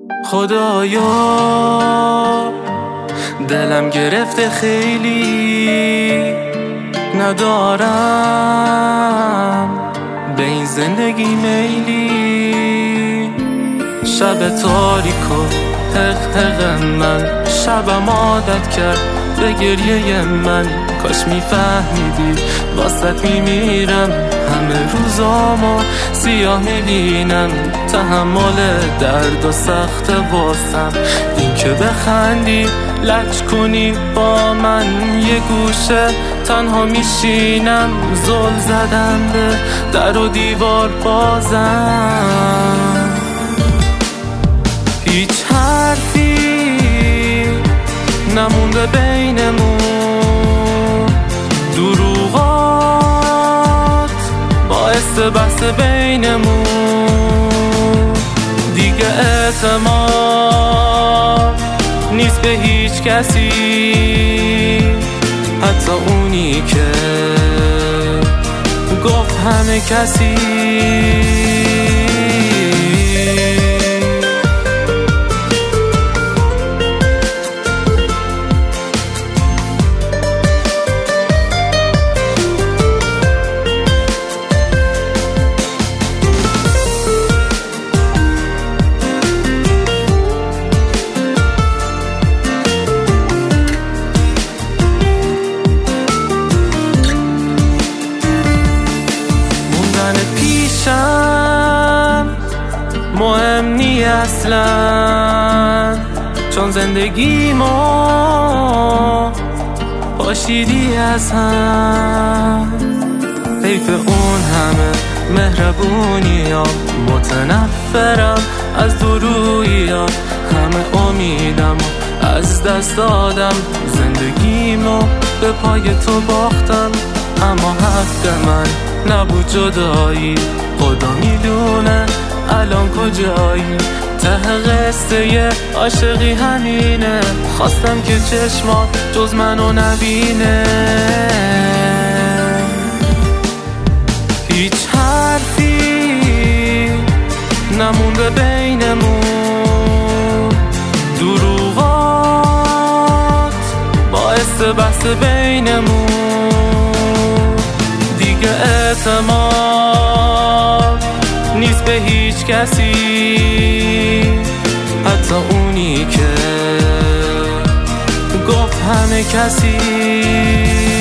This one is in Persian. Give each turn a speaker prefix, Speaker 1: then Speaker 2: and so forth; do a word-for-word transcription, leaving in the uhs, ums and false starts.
Speaker 1: خدایا دلم گرفته خیلی، ندارم به این زندگی میلی. شب تاریک و حق حق من، شبم عادت کرد به گریه من. کاش میفهمیدی واسط میمیرم، همه روزامو سیاه میبینم. تحمل درد و سخت واسم این که بخندی لج کنی با من. یه گوشه تنها میشینم، زل زدم به در و دیوار بازم. هیچ حرفی نمونده بینمون، دروغات باعث بحث بینمون. دیگه اعتماد نیست به هیچ کسی، حتی اونی که گفت همه کسی. مهم نی اصلا، چون زندگی ما پاشیدی از هم. حیف اون همه مهربونی ها، متنفرم از دورویی ها. همه امیدم از دست دادم، زندگیمو به پای تو باختم. اما حق من نبود جدایی، خدا میدونه الان کجایی. ته قصه عاشقی همینه، خواستم که چشمات جز منو نبینه. هیچ حرفی نمونده بینمون، دروغات باعث بحث بینمون. دیگه اعتماد نیست به هیچ کسی، حتی اونی که گفت همه کسی.